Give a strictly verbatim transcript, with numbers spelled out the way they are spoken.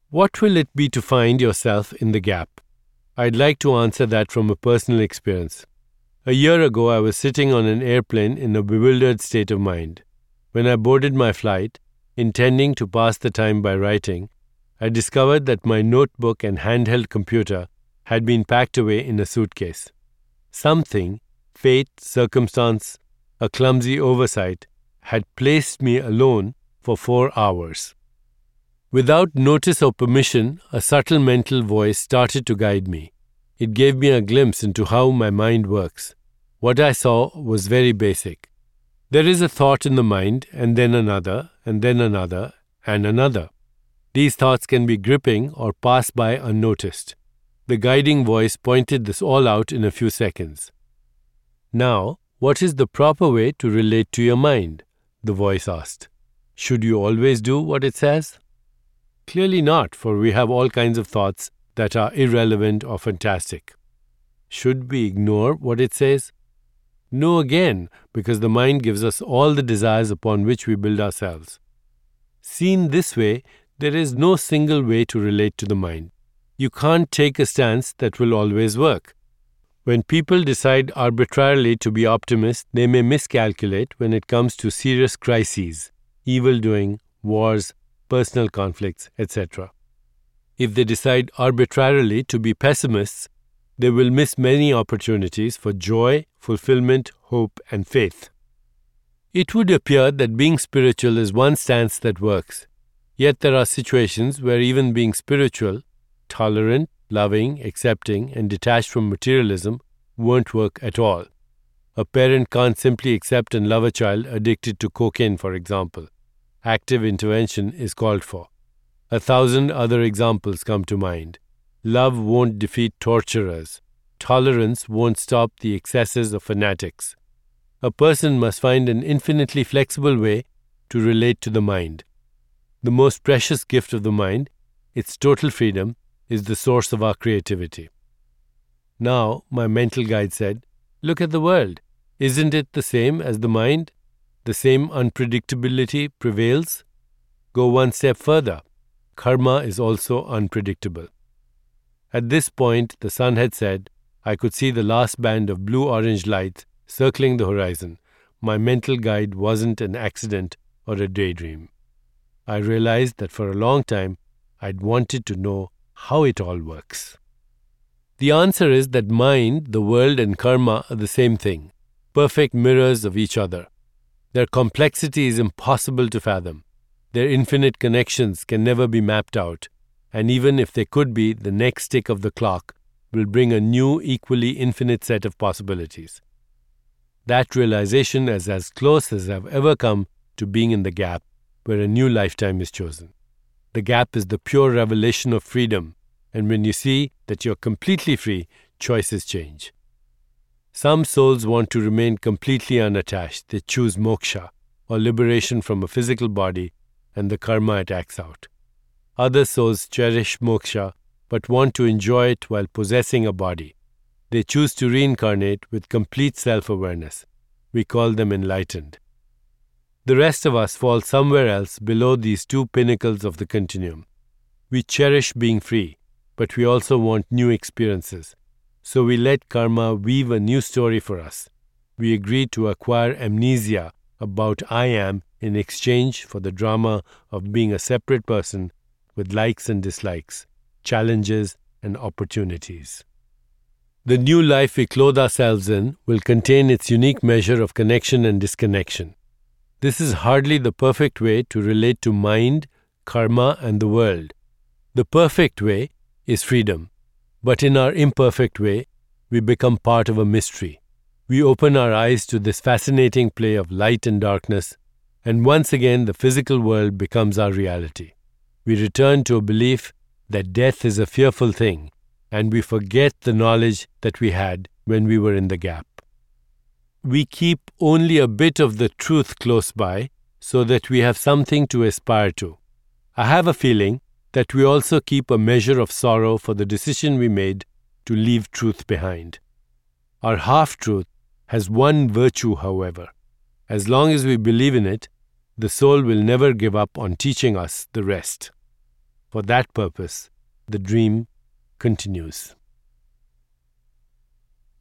What will it be to find yourself in the gap? I'd like to answer that from a personal experience. A year ago, I was sitting on an airplane in a bewildered state of mind. When I boarded my flight, intending to pass the time by writing, I discovered that my notebook and handheld computer had been packed away in a suitcase. Something, fate, circumstance, a clumsy oversight, had placed me alone for four hours. Without notice or permission, a subtle mental voice started to guide me. It gave me a glimpse into how my mind works. What I saw was very basic. There is a thought in the mind, and then another, and then another, and another. These thoughts can be gripping or pass by unnoticed. The guiding voice pointed this all out in a few seconds. Now, what is the proper way to relate to your mind? The voice asked. Should you always do what it says? Clearly not, for we have all kinds of thoughts that are irrelevant or fantastic. Should we ignore what it says? No again, because the mind gives us all the desires upon which we build ourselves. Seen this way, there is no single way to relate to the mind. You can't take a stance that will always work. When people decide arbitrarily to be optimists, they may miscalculate when it comes to serious crises, evil-doing, wars, personal conflicts, et cetera. If they decide arbitrarily to be pessimists, they will miss many opportunities for joy, fulfillment, hope, and faith. It would appear that being spiritual is one stance that works. Yet there are situations where even being spiritual, tolerant, loving, accepting, and detached from materialism won't work at all. A parent can't simply accept and love a child addicted to cocaine, for example. Active intervention is called for. A thousand other examples come to mind. Love won't defeat torturers. Tolerance won't stop the excesses of fanatics. A person must find an infinitely flexible way to relate to the mind. The most precious gift of the mind, its total freedom, is the source of our creativity. Now, my mental guide said, look at the world. Isn't it the same as the mind? The same unpredictability prevails? Go one step further. Karma is also unpredictable. At this point, the sun had set. I could see the last band of blue-orange lights circling the horizon. My mental guide wasn't an accident or a daydream. I realized that for a long time, I'd wanted to know how it all works. The answer is that mind, the world, and karma are the same thing, perfect mirrors of each other. Their complexity is impossible to fathom. Their infinite connections can never be mapped out, and even if they could be, the next tick of the clock will bring a new, equally infinite set of possibilities. That realization is as close as I've ever come to being in the gap, where a new lifetime is chosen. The gap is the pure revelation of freedom, and when you see that you're completely free, choices change. Some souls want to remain completely unattached. They choose moksha, or liberation from a physical body, and the karma it acts out. Other souls cherish moksha, but want to enjoy it while possessing a body. They choose to reincarnate with complete self-awareness. We call them enlightened. The rest of us fall somewhere else below these two pinnacles of the continuum. We cherish being free, but we also want new experiences. So we let karma weave a new story for us. We agree to acquire amnesia about I am in exchange for the drama of being a separate person with likes and dislikes, challenges and opportunities. The new life we clothe ourselves in will contain its unique measure of connection and disconnection. This is hardly the perfect way to relate to mind, karma, and the world. The perfect way is freedom. But in our imperfect way, we become part of a mystery. We open our eyes to this fascinating play of light and darkness, and once again the physical world becomes our reality. We return to a belief that death is a fearful thing, and we forget the knowledge that we had when we were in the gap. We keep only a bit of the truth close by so that we have something to aspire to. I have a feeling that we also keep a measure of sorrow for the decision we made to leave truth behind. Our half-truth has one virtue, however. As long as we believe in it, the soul will never give up on teaching us the rest. For that purpose, the dream continues.